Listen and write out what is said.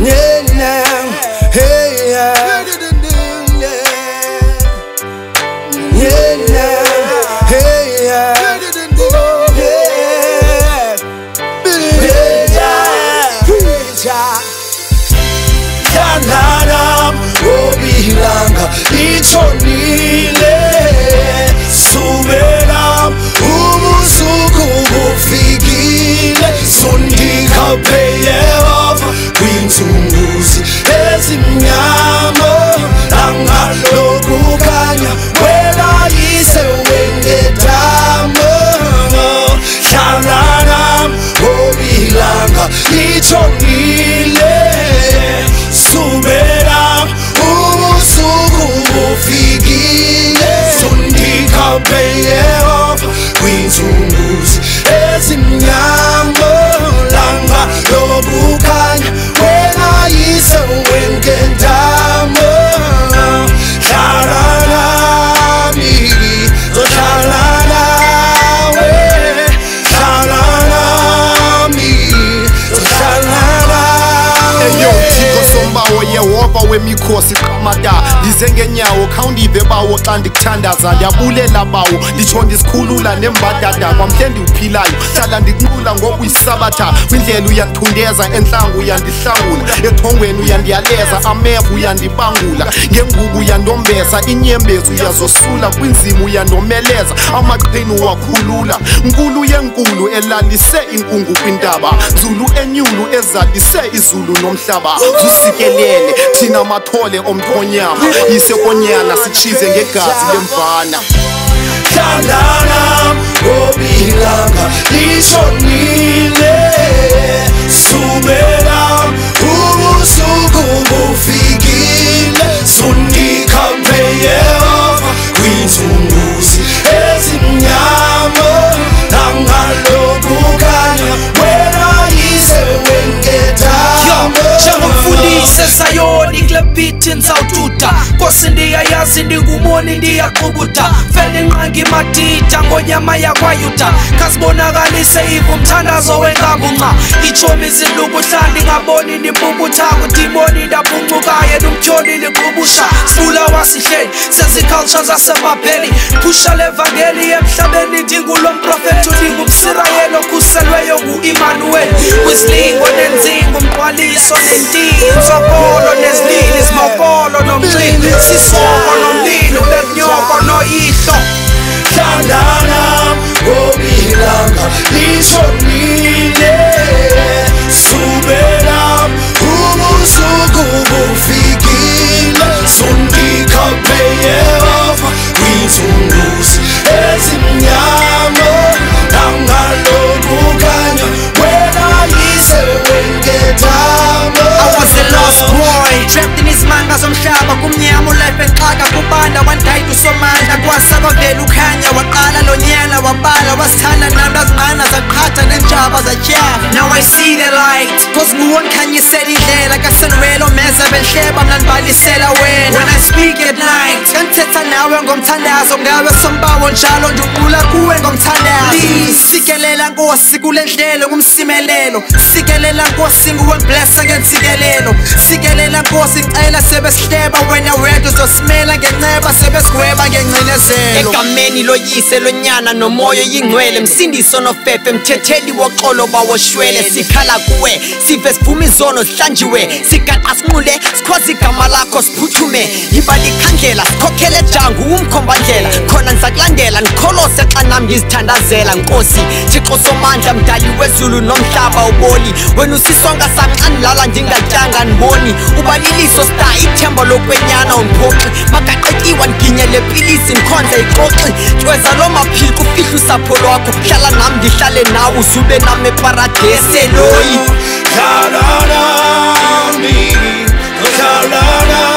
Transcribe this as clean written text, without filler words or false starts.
Yananam obilanga itshonile sumelam ubusuku bufikile sondikaphe Yehova kwinzunguzi ezimnyama angalokukhanya welayise wengedama Yananam obilanga itshonile Sumelam ubusuku bufikile sondikaphe Yehova kwinzunguzi ezimnyama langa lokukhanya welayise wengedama Hlala nami hlala nawe hlala nami hlala Sombawo Yehova wemikhosi qamada lize ngenyawo khawundive bawo xa ndikuthandaza ndiyabulela bawo nditsho ndisikhulula nembadada kwamhle ndiwuphilayo hlala ndikunqula ngokuyisabatha kwindlela uyandithundeza entlangu uyandihlangula ethongweni uyandiyaleza ameva uyandibangula ngengubo uyandombesa inyembezi uyazosula kwinzima uyandomeleza amaqhinu wakhulula nkulu yenkulu elalise inkungu kwintaba nzulu enyulu ezalise izulu nomhlaba usikelele thina mathole omthonyama yisekonyana sitshize ngegazi lemvana Yananam obilanga litshonile sumelam ubusuku bufikile sondikaphe Yehova kwinzunguzi ezimnyama angalokukhanya welayise wengedama Njengomfundisi Sayoni kule beat nizawututa Nkosi ndiyayazi ndingumoni ndiyaqubutha Fele nqangi matita ngonyama yakwayuta Kasibonakalise ivu umthandazo wengangunqa Ichomi zilukuhlandi ngaboni ndimbubuthangu Dimoni ndabuncukaye numtyholi liqubusha Sifula wasihleli seziculture zasebabheli Phusha levangeli emhlabeni ndingulo mprofethi Ndingumsirayeli okhuselweyo ngu-Emmanuel Kwislingo nenzingo umqwaliso nentinzo Polo nezilili izimokolo nomxili Sisoko nomlilo bebunyoko noyihlo Yananam obilanga litshonile sumelam ubusuku bufikile sondikaphe Yehova kwinzunguzi ezimnyama angalokukhanya welayise wengedama I was a lost boy, trapped in isimanga somhlaba kumnyama ulife exhaka kubanda wandayidu somandla kwasabavela ukhanya waqala lonyana wabala wasithanda nami azingqana zaqhatha nenjaba zatyala Now I see the light cause nguwe ngikhanyisela indlela kasenwelo meza benhleba mna ndibalisela wena When I speak at night ngithetha nawe ngomthandazo ngawe sombawo njalo ndiqula kuwe ngomthandazo Sikelela Nkosi kule ndlela ngumsimelelo Sikelela Nkosi nguwe ngiblessa ngentsikelelo Sikelela Nkosi ngicela sebesihleba wena wedwa uzosimela ngenceba sebesigweba ngengcinezelo Egameni loyise lonyana nomoya yingcwele msindiso nofefe mthetheli woxolo bawoshwele sikhala kuwe sive sivuma izono sihlanjiwe sigaqa sinqule sikhwaza igama lakho siphuthume yiba likhandlela sikhokhele jangu umkhombandlela khona ngizakulandela ngikholose xa nami ngizithandazela Nkosi Thixo somandla mdali wezulu nomhlaba uboli wena usisonga samncane lala ndingatyanga ndiboni ubaliliso star ithemba lokwenyana umphoxi magaqetyiwa ndiginyele pilisi ndikhonze ixoxi tyweza lo maphiko ufihla usapho lwakho hlala nami ndihlale nawe uzube nami eparadesi Eloyi Hlala nami hlala nami